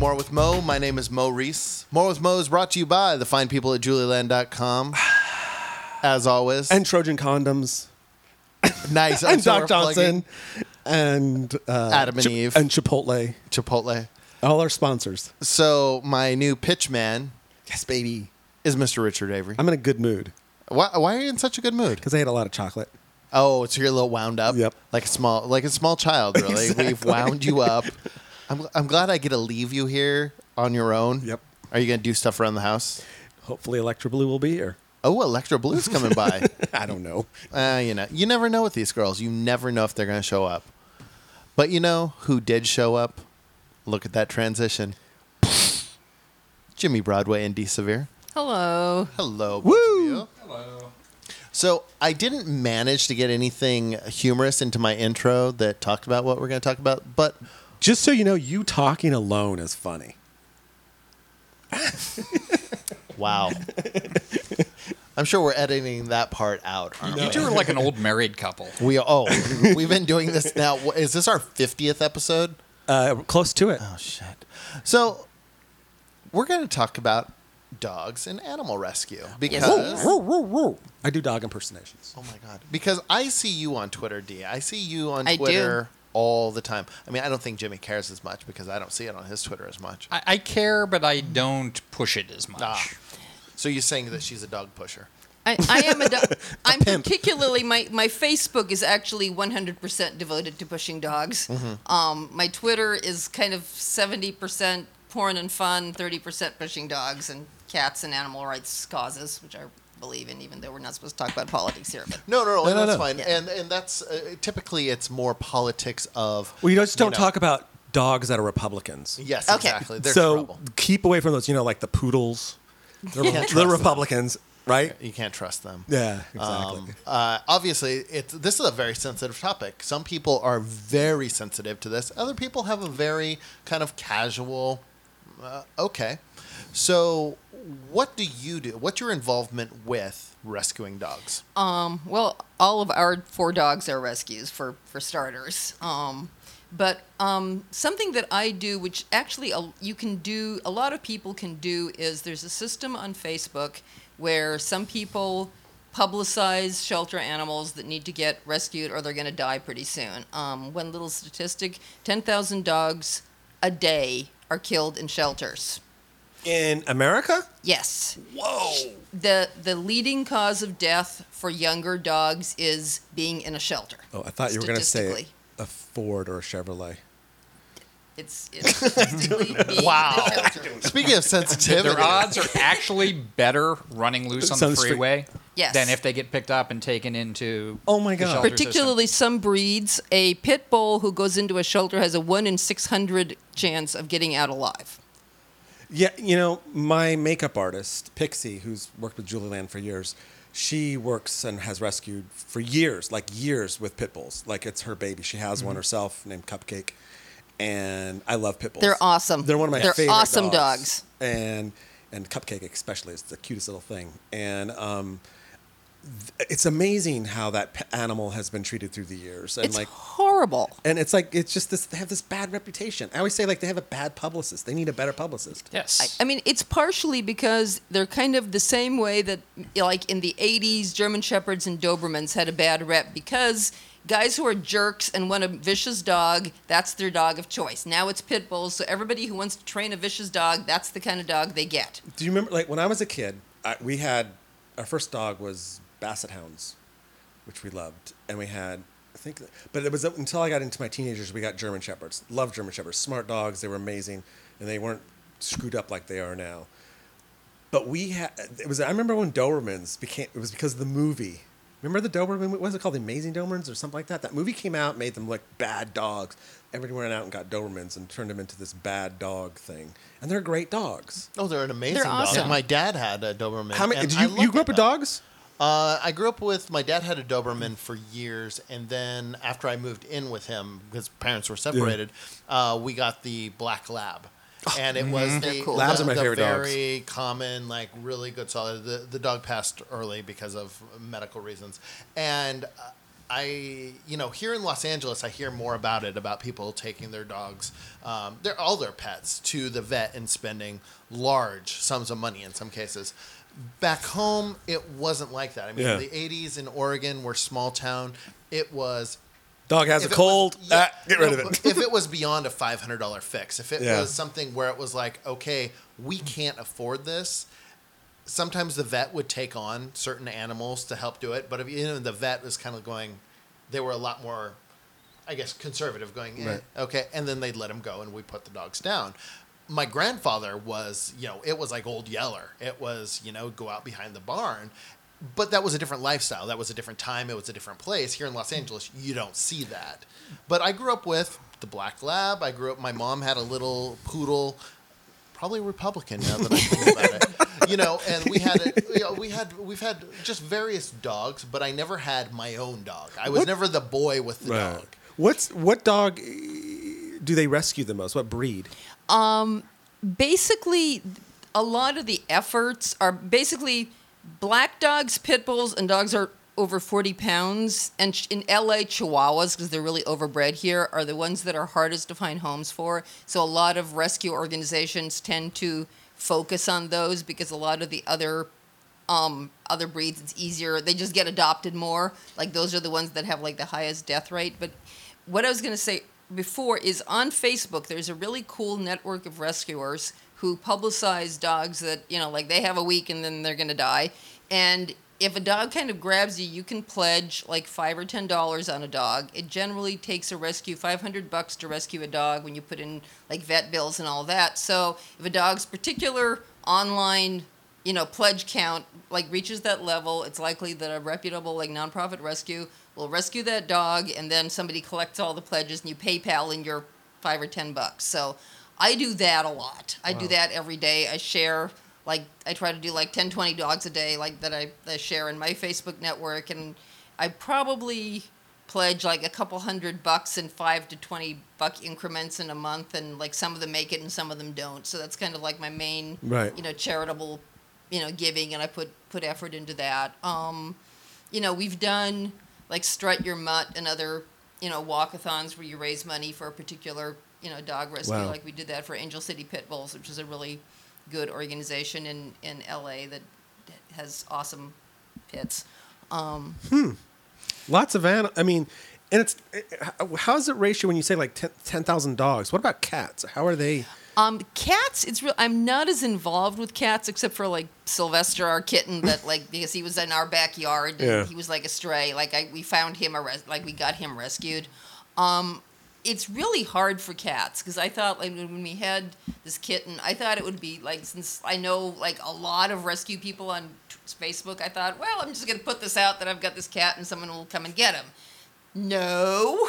More with Mo. My name is Mo Reese. More with Mo is brought to you by the fine people at julieland.com. As always. And Trojan Condoms. Nice. And Doc Johnson. And Adam and Eve. And Chipotle. Chipotle. All our sponsors. So my new pitch man Yes, baby. is Mr. Richard Avery. I'm in a good mood. Why are you in such a good mood? Because I ate a lot of chocolate. Oh, so you're a little wound up? Yep. Like a small child, really. Exactly. We've wound you up. I'm glad I get to leave you here on your own. Yep. Are you going to do stuff around the house? Hopefully Electra Blue will be here. Oh, Electra Blue's coming by. I don't know. You never know with these girls. You never know if they're going to show up. But you know who did show up? Look at that transition. Jimmy Broadway and Dee Severe. Hello. Hello, both Woo! of you. Hello. So I didn't manage to get anything humorous into my intro that talked about what we're going to talk about, but Just so you know, you talking alone is funny. wow. I'm sure we're editing that part out, aren't You two are like an old married couple. we? We've been doing this now. Is this our 50th episode? Close to it. Oh, shit. So we're going to talk about dogs and animal rescue because... I do dog impersonations. Oh, my God. Because I see you on Twitter, Dee. I see you on I do. Twitter all the time. I mean, I don't think Jimmy cares as much because I don't see it on his Twitter as much. I care, but I don't push it as much. Ah. So you're saying that she's a dog pusher? I am I'm particularly my Facebook is actually 100% devoted to pushing dogs. My Twitter is kind of 70% porn and fun, 30% pushing dogs and cats and animal rights causes, which I believe in, even though we're not supposed to talk about politics here. But No, that's no. fine. Yeah. And that's typically it's more politics of. Well, you just don't know. talk about dogs that are Republicans. Yes, Okay. exactly. They're So trouble. keep away from those, like the poodles. They're, can't they're trust them. Republicans, right? You can't trust them. Yeah, exactly. Obviously, this is a very sensitive topic. Some people are very sensitive to this. Other people have a very kind of casual. Okay, so what do you do? What's your involvement with rescuing dogs? well, all of our 4 dogs are rescues for starters. But something that I do, which actually you can do, a lot of people can do, is there's a system on Facebook where some people publicize shelter animals that need to get rescued or they're going to die pretty soon. One little statistic, 10,000 dogs a day are killed in shelters. In America? Yes. Whoa. The leading cause of death for younger dogs is being in a shelter. Oh, I thought you were going to say Statistically. a Ford or a Chevrolet. It's statistically being Wow. in a shelter. Speaking of sensitivity, Their odds are actually better running loose on the Sounds freeway Yes. than if they get picked up and taken into Oh my the God. shelter Particularly some breeds, a pit bull who goes into a shelter has a 1 in 600 chance of getting out alive. Yeah, my makeup artist, Pixie, who's worked with Julie Land for years, she works and has rescued for years, with pit bulls. Like it's her baby. She has one herself named Cupcake. And I love pit bulls. They're awesome. They're one of my They're favorite awesome dogs. And Cupcake especially is the cutest little thing. And it's amazing how that animal has been treated through the years. And It's horrible. and it's just this. They have this bad reputation. I always say they have a bad publicist. They need a better publicist. Yes. I mean, it's partially because they're kind of the same way that, like in the 80s, German Shepherds and Dobermans had a bad rep because guys who are jerks and want a vicious dog, that's their dog of choice. Now it's pit bulls, so everybody who wants to train a vicious dog, that's the kind of dog they get. Do you remember, when I was a kid, we had our first dog was Basset Hounds, which we loved, and we had. But it was until I got into my teenagers, we got German Shepherds. Loved German Shepherds. Smart dogs. They were amazing, and they weren't screwed up like they are now. But I remember when Dobermans it was because of the movie. Remember the Doberman? What was it called? The Amazing Dobermans or something like that? That movie came out, made them like bad dogs. Everybody went out and got Dobermans and turned them into this bad dog thing. And they're great dogs. Oh, they're an amazing They're dog. awesome. My dad had a Doberman. How many? and Did I you loved grew up that with dog. dogs? I grew up with, my dad had a Doberman for years, and then after I moved in with him, because parents were separated, we got the Black Lab. And it was the, cool. Labs are my favorite dogs. very common, like really good, solid. The dog passed early because of medical reasons. And here in Los Angeles, I hear more about it, about people taking their dogs, all their pets, to the vet and spending large sums of money in some cases. Back home, it wasn't like that. I mean, the 80s in Oregon were small town. It was... Dog has a cold, get rid of it. If it was beyond a $500 fix, if it was something where it was like, okay, we can't afford this, sometimes the vet would take on certain animals to help do it. But if the vet was kind of going, they were a lot more, I guess, conservative, going, Right. okay, and then they'd let them go, and we put the dogs down. My grandfather was, it was like Old Yeller. It was, go out behind the barn. But that was a different lifestyle. That was a different time. It was a different place. Here in Los Angeles, you don't see that. But I grew up with the Black Lab. My mom had a little poodle, probably Republican now that I think about it. And we've had just various dogs, but I never had my own dog. I was never the boy with the dog. What dog do they rescue the most? What breed? Basically, a lot of the efforts are basically black dogs, pit bulls, and dogs are over 40 pounds. And in LA, Chihuahuas, because they're really overbred here, are the ones that are hardest to find homes for. So a lot of rescue organizations tend to focus on those because a lot of the other breeds, it's easier. They just get adopted more. Like those are the ones that have like the highest death rate. But what I was going to say before is on Facebook, there's a really cool network of rescuers who publicize dogs that, like they have a week and then they're going to die. And if a dog kind of grabs you, you can pledge like $5 or $10 on a dog. It generally takes a rescue $500 to rescue a dog when you put in like vet bills and all that. So if a dog's particular online, pledge count like reaches that level, it's likely that a reputable like nonprofit rescue will rescue that dog, and then somebody collects all the pledges and you PayPal in your $5 or $10. So I do that a lot. I do that every day. I share, I try to do 10, 20 dogs a day, that I share in my Facebook network. And I probably pledge a couple $100 in $5 to $20 increments in a month. And some of them make it and some of them don't. So that's kind of my main, charitable, giving. And I put effort into that. We've done Strut Your Mutt and other, walkathons where you raise money for a particular dog rescue. Wow. We did that for Angel City Pit Bulls, which is a really good organization in LA that has awesome pits. Lots of and it's how's it ratio when you say 10,000 dogs? What about cats? How are they? Cats, it's real. I'm not as involved with cats except for Sylvester, our kitten, that because he was in our backyard and he was a stray. We found him we got him rescued. It's really hard for cats because I thought when we had this kitten, I thought it would be since I know a lot of rescue people on Facebook, I thought, well, I'm just gonna put this out that I've got this cat and someone will come and get him. No.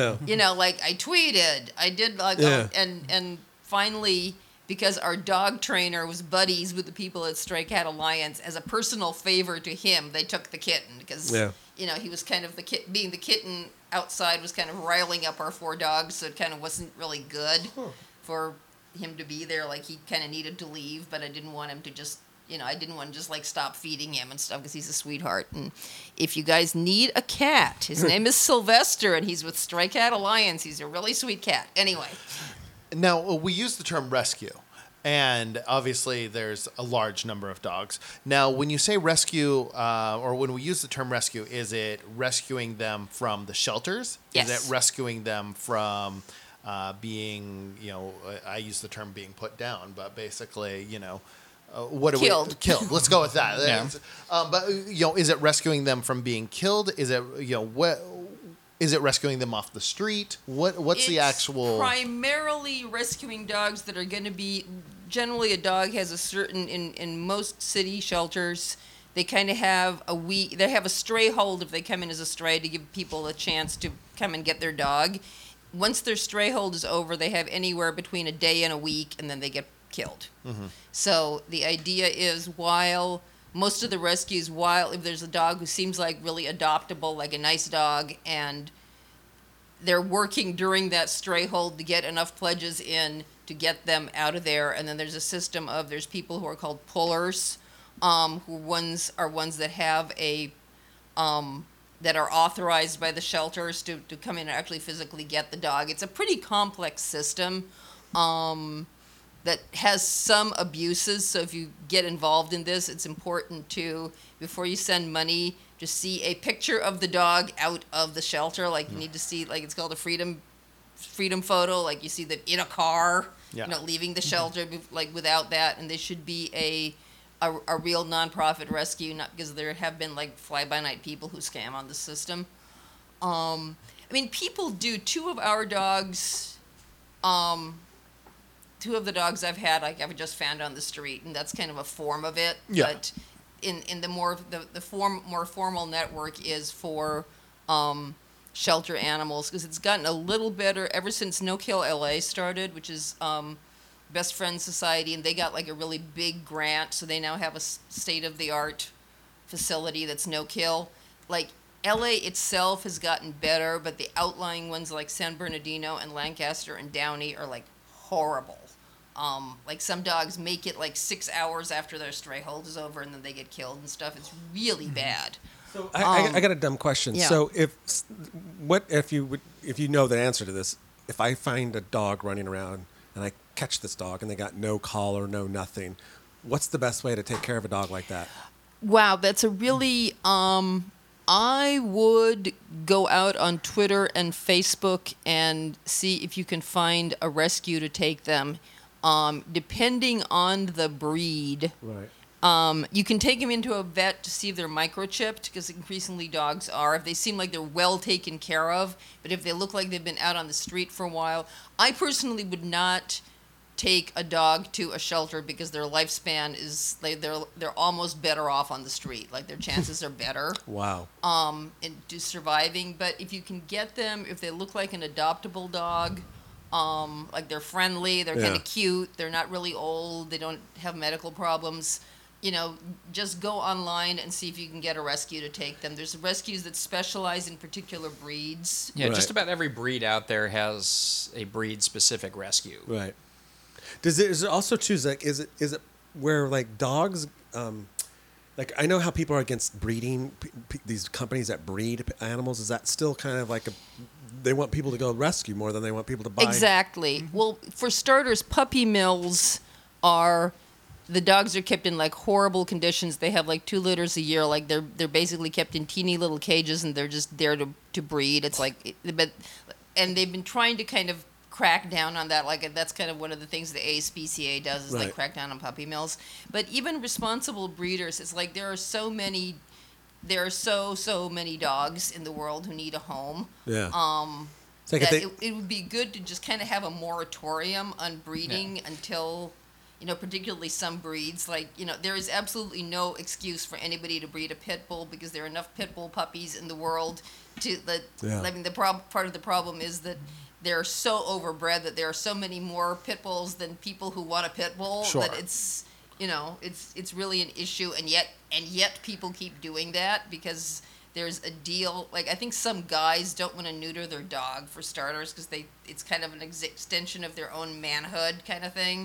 I tweeted, I did and finally, because our dog trainer was buddies with the people at Stray Cat Alliance, as a personal favor to him, they took the kitten because he was kind of being the kitten outside was kind of riling up our 4 dogs, so it kind of wasn't really good for him to be there. He kind of needed to leave, but I didn't want him to just, I didn't want to just stop feeding him and stuff because he's a sweetheart. And if you guys need a cat, his name is Sylvester, and he's with Stray Cat Alliance. He's a really sweet cat. Anyway. Now, we use the term rescue, and obviously there's a large number of dogs. Now, when you say rescue, or when we use the term rescue, is it rescuing them from the shelters? Yes. Is it rescuing them from being, I use the term being put down, but basically, what killed. Killed. Let's go with that. Yeah. But, is it rescuing them from being killed? Is it, is it rescuing them off the street? What's the actual... primarily rescuing dogs that are going to be... Generally, a dog has a certain... In most city shelters, they kind of have a week... They have a stray hold if they come in as a stray to give people a chance to come and get their dog. Once their stray hold is over, they have anywhere between a day and a week, and then they get killed. Mm-hmm. So the idea is while... Most of the rescues, if there's a dog who seems really adoptable, like a nice dog, and they're working during that stray hold to get enough pledges in to get them out of there, and then there's a system of, there's people who are called pullers, who are ones that have a that are authorized by the shelters to come in and actually physically get the dog. It's a pretty complex system that has some abuses. So if you get involved in this, it's important to, before you send money, just see a picture of the dog out of the shelter. Like you need to see, like it's called a freedom photo. Like you see them in a car, leaving the shelter, like without that. And they should be a real nonprofit rescue, not because there have been like fly-by-night people who scam on the system. I mean, people do. Two of the dogs I've had, like I've just found on the street, and that's kind of a form of it. Yeah. But in the more formal network is for shelter animals, because it's gotten a little better ever since No Kill LA started, which is Best Friends Society, and they got like a really big grant, so they now have a state-of-the-art facility that's no kill. Like LA itself has gotten better, but the outlying ones like San Bernardino and Lancaster and Downey are like horrible. Like some dogs make it like 6 hours after their stray hold is over, and then they get killed and stuff. It's really bad. So I got a dumb question. Yeah. So if you know the answer to this, if I find a dog running around and I catch this dog and they got no collar, no nothing, what's the best way to take care of a dog like that? Wow, that's a really I would go out on Twitter and Facebook and see if you can find a rescue to take them. Depending on the breed, Right. you can take them into a vet to see if they're microchipped, because increasingly dogs are. If they seem like they're well taken care of, but if they look like they've been out on the street for a while, I personally would not take a dog to a shelter, because their lifespan is they're almost better off on the street. Like their chances are better Wow. into surviving. But if you can get them, if they look like an adoptable dog, like they're friendly, they're kind Yeah. of cute, they're not really old, they don't have medical problems, just go online and see if you can get a rescue to take them. There's rescues that specialize in particular breeds. Yeah, Right. just about every breed out there has a breed-specific rescue. Right. Is it also too, like, is it where like dogs, like I know how people are against breeding, these companies that breed animals. Is that still kind of like they want people to go rescue more than they want people to buy? Exactly. Well, for starters, puppy mills the dogs are kept in like horrible conditions. They have like 2 litters a year. Like they're basically kept in teeny little cages, and they're just there to breed. It's like, and they've been trying to kind of crack down on that. Like that's kind of one of the things the ASPCA does, is like Right. crack down on puppy mills. But even responsible breeders, it's like there are so many dogs in the world who need a home. Yeah. It's like if That they, it would be good to just kind of have a moratorium on breeding until, particularly some breeds. Like, there is absolutely no excuse for anybody to breed a pit bull, because there are enough pit bull puppies in the world Yeah. I mean, part of the problem is that they're so overbred that there are so many more pit bulls than people who want a pit bull. Sure. That it's, it's really an issue, and yet people keep doing that because there's a deal. Like, I think some guys don't want to neuter their dog, for starters, because it's kind of an extension of their own manhood kind of thing.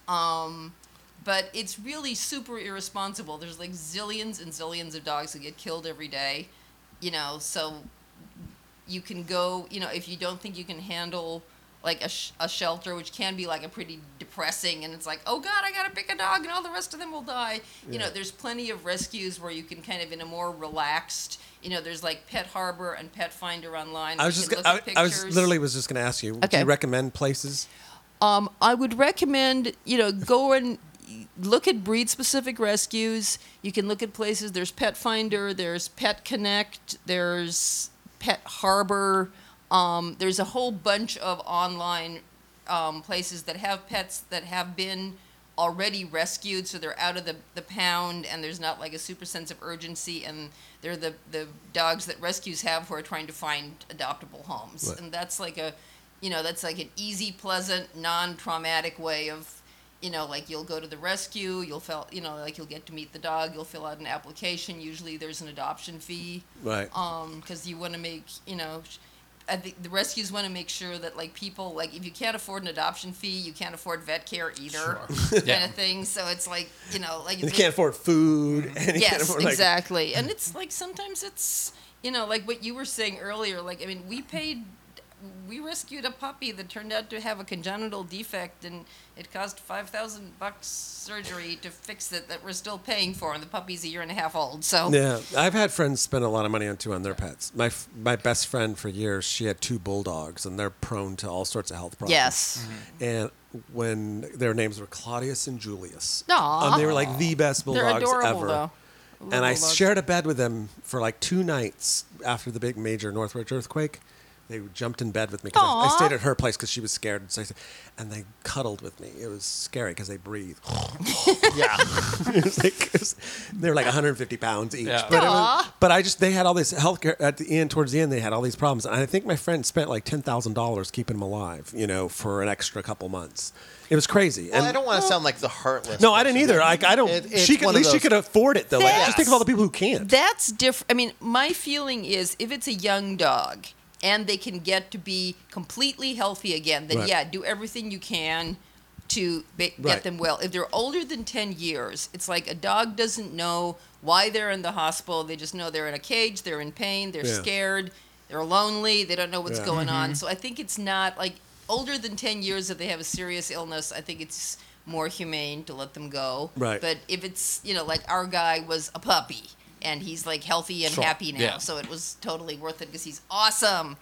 But it's really super irresponsible. There's like zillions and zillions of dogs who get killed every day, so you can go, if you don't think you can handle like a shelter, which can be like a pretty depressing, and it's like, oh God, I got to pick a dog and all the rest of them will die. Yeah. There's plenty of rescues where you can kind of in a more relaxed, there's like Pet Harbor and Pet Finder online. I was You just can gonna, look at I was pictures. literally was just going to ask you. Do Okay. you recommend places? I would recommend, go and look at breed-specific rescues. You can look at places. There's Pet Finder, there's Pet Connect, there's Pet Harbor. There's a whole bunch of online places that have pets that have been already rescued, so they're out of the pound, and there's not like a super sense of urgency, and they're the dogs that rescues have who are trying to find adoptable homes. Right. And that's like that's like an easy, pleasant, non-traumatic way of, like you'll go to the rescue, you'll get to meet the dog, you'll fill out an application. Usually there's an adoption fee. Right. Because you want to make, I think the rescues want to make sure that like people, like if you can't afford an adoption fee, you can't afford vet care either, kind Yeah. of thing. So it's like, like You can't afford food. And you can't yes, afford, like, exactly. And it's like sometimes it's, like what you were saying earlier, like, I mean, we rescued a puppy that turned out to have a congenital defect, and it cost $5,000 surgery to fix it that we're still paying for, and the puppy's a year and a half old. So Yeah, I've had friends spend a lot of money on their pets. My best friend for years, she had 2 bulldogs, and they're prone to all sorts of health problems. yes, And when their names were Claudius and Julius, Aw. they were like the best they're bulldogs adorable ever. though. And I Bulldogs. shared a bed with them for like 2 nights after the big major Northridge earthquake. They jumped in bed with me because I Aw. stayed at her place because she was scared. And they cuddled with me. It was scary because they breathe. Yeah. They were like 150 pounds each. Yeah. But they had all this healthcare at the end. Towards the end, they had all these problems. And I think my friend spent like $10,000 keeping them alive, for an extra couple months. It was crazy. Well, I don't want to sound like the heartless. No, I didn't person. either. I don't. It's She could, at one of least she those- could afford it though. Like, That's- just think of all the people who can't. That's different. I mean, my feeling is if it's a young dog and they can get to be completely healthy again, then Right. yeah, do everything you can to Right. get them well. If they're older than 10 years, it's like a dog doesn't know why they're in the hospital. They just know they're in a cage, they're in pain, they're Yeah. scared, they're lonely, they don't know what's Yeah. going on. So I think it's not like older than 10 years if they have a serious illness, I think it's more humane to let them go. Right. But if it's, like our guy was a puppy and he's like healthy and Sure. happy now, Yeah. so it was totally worth it because he's awesome.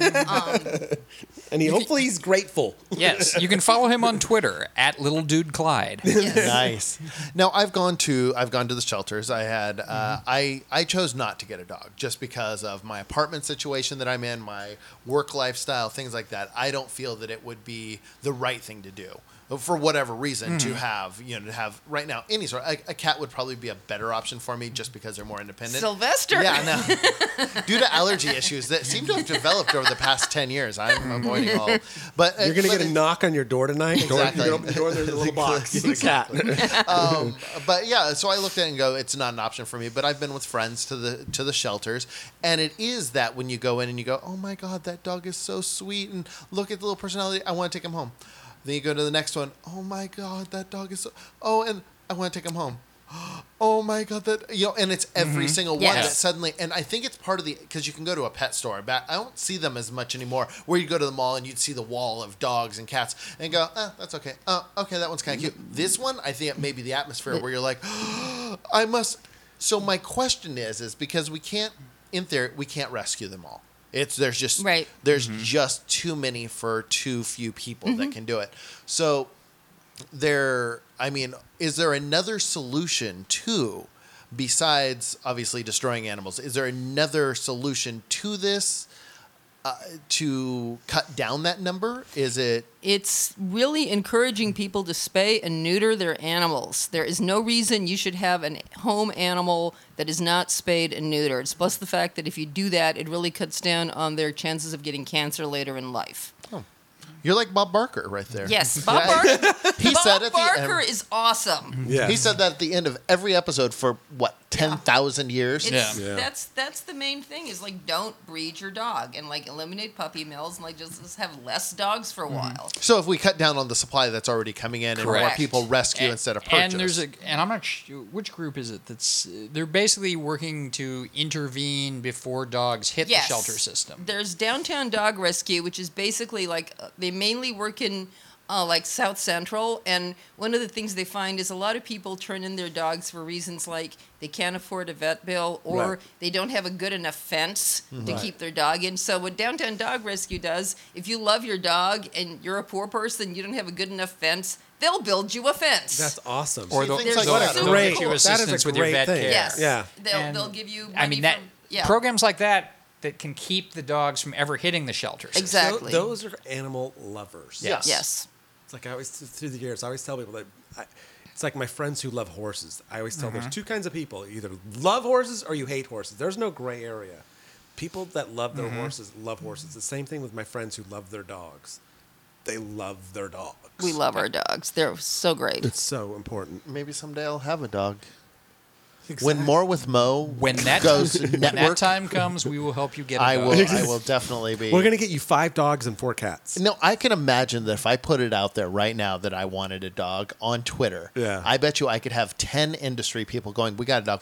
And hopefully he's grateful. Yes, you can follow him on Twitter at Little Dude Clyde. Yes. Nice. Now I've gone to the shelters. I had I chose not to get a dog just because of my apartment situation that I'm in, my work lifestyle, things like that. I don't feel that it would be the right thing to do for whatever reason to have right now any sort. A cat would probably be a better option for me just because they're more independent. Sylvester. Yeah, no. Due to allergy issues that seem to have developed over the past 10 years, I'm avoiding all. But You're gonna get a knock on your door tonight. Exactly. You open the door. There's a little box. It's a cat. But yeah, so I looked at it and go, it's not an option for me. But I've been with friends to the shelters, and it is that when you go in and you go, oh my God, that dog is so sweet, and look at the little personality. I want to take him home. Then you go to the next one. Oh my God, that dog is so. Oh, and I want to take him home. Oh my God, and it's every single one Yes. that suddenly, and I think it's part of because you can go to a pet store, but I don't see them as much anymore, where you go to the mall and you'd see the wall of dogs and cats and go, that's okay. Okay, that one's kind of cute. This one, I think it may be the atmosphere where you're like, I must. So my question is because we can't, in theory, we can't rescue them all. There's just Right. there's just too many for too few people that can do it. So is there another solution besides obviously destroying animals? Is there another solution to this to cut down that number? Is it? It's really encouraging people to spay and neuter their animals. There is no reason you should have a home animal that is not spayed and neutered. Plus the fact that if you do that, it really cuts down on their chances of getting cancer later in life. You're like Bob Barker right there. Yes, Bob Yeah. Barker. He said Bob at the end. Barker is awesome. Yeah. He said that at the end of every episode for 10,000 years. It's, Yeah. That's the main thing is like don't breed your dog and like eliminate puppy mills and like just have less dogs for a while. So if we cut down on the supply that's already coming in and more Correct. people rescue instead of purchase. And I'm not sure which group is it that's they're basically working to intervene before dogs hit Yes. the shelter system. There's Downtown Dog Rescue, which is basically like they mainly work in like South Central, and one of the things they find is a lot of people turn in their dogs for reasons like they can't afford a vet bill or Right. they don't have a good enough fence to Right. keep their dog in. So what Downtown Dog Rescue does, if you love your dog and you're a poor person, you don't have a good enough fence, they'll build you a fence. That's awesome. Or they'll- they'll, things like they'll, that. they'll Great. get you That is a assistance with your great vet thing. care. yes. Yeah. They'll And, give you money I mean that from, yeah. programs like that can keep the dogs from ever hitting the shelter system. Exactly. Those are animal lovers. Yes. Yes. It's like I always, through the years, I always tell people that it's like my friends who love horses. I always tell there's two kinds of people. You either love horses or you hate horses. There's no gray area. People that love their horses love horses. The same thing with my friends who love their dogs. They love their dogs. We love our dogs. They're so great. It's so important. Maybe someday I'll have a dog. When More with Mo When that goes when that network, time comes, we will help you get a I dog. will definitely be. We're gonna get you 5 dogs and 4 cats. No, I can imagine that if I put it out there right now that I wanted a dog on Twitter, Yeah. I bet you I could have 10 industry people going, "We got a dog for you.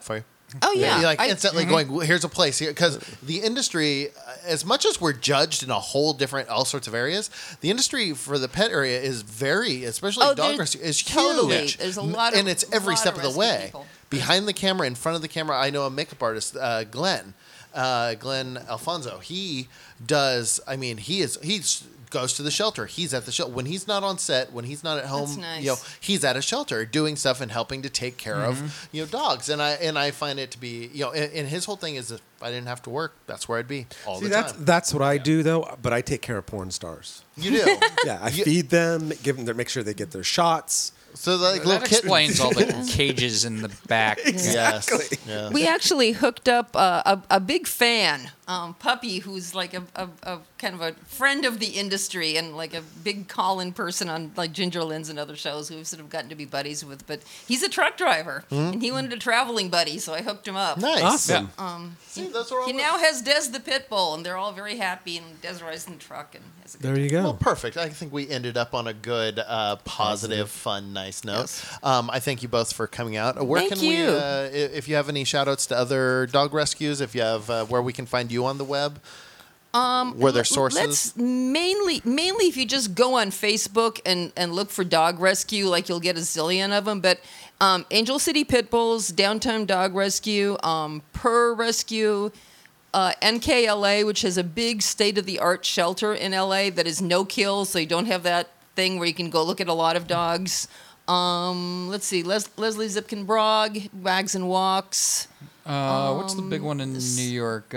Oh yeah, You're like I- instantly going, well, here's a place here. Because the industry, as much as we're judged in a whole different, all sorts of areas, the industry for the pet area is very, especially Oh, dog there- rescue, is totally. huge. There's a lot of- and it's every lot step of of the rescue way. people. Behind the camera, in front of the camera, I know a makeup artist, Glenn Alfonso. He does. I mean, he's goes to the shelter. He's at the shelter when he's not on set, when he's not at home. That's nice. You know, he's at a shelter doing stuff and helping to take care of dogs. And I find it to be and his whole thing is if I didn't have to work, that's where I'd be all See, the that's time. that's what I do though. But I take care of porn stars. You do. Yeah, I feed them, make sure they get their shots. So like little That kittens. explains all the cages in the back. Yes. Yes. We actually hooked up a big fan puppy who's like a kind of a friend of the industry and like a big call-in person on like Ginger Lynn's and other shows who we've sort of gotten to be buddies with. But he's a truck driver and he wanted a traveling buddy, so I hooked him up. Nice. Awesome. See, that's what He I'm- now has Des the pit bull, and they're all very happy. And Des rides in the truck and has a good There you go. Well, perfect. I think we ended up on a good, positive, fun, nice note. Yes. I thank you both for coming out. Where Thank can we, you. if you have any shout outs to other dog rescues, if you have where we can find you on the web, where their sources? Let's mainly if you just go on Facebook and look for dog rescue, like you'll get a zillion of them. But Angel City Pit Bulls, Downtown Dog Rescue, Purr Rescue, NKLA, which has a big state-of-the-art shelter in LA that is no kill, so you don't have that thing where you can go look at a lot of dogs. Let's see, Leslie Zipkin Brog, Wags and Walks. What's the big one in New York?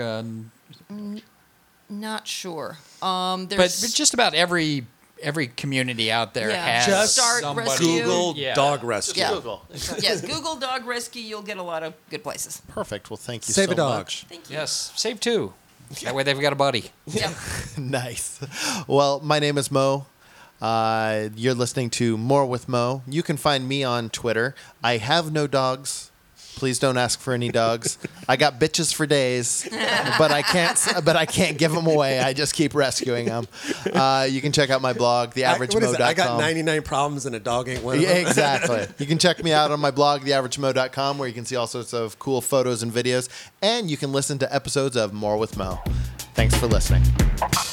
Not sure. But There's just about every community out there Yeah. has Just Start somebody. rescue. Google Yeah. dog rescue. Yeah. Google. yes, Google Dog Rescue. You'll get a lot of good places. Perfect. Well, thank you Save so a dog. much. Thank you. Yes, save two. That way they've got a buddy. Yeah. Nice. Well, my name is Mo. You're listening to More with Mo. You can find me on Twitter. I have no dogs. Please don't ask for any dogs. I got bitches for days, but I can't give them away. I just keep rescuing them. You can check out my blog, theaveragemo.com. I got 99 problems and a dog ain't one of Yeah, them. exactly. You can check me out on my blog, theaveragemo.com, where you can see all sorts of cool photos and videos, and you can listen to episodes of More with Mo. Thanks for listening.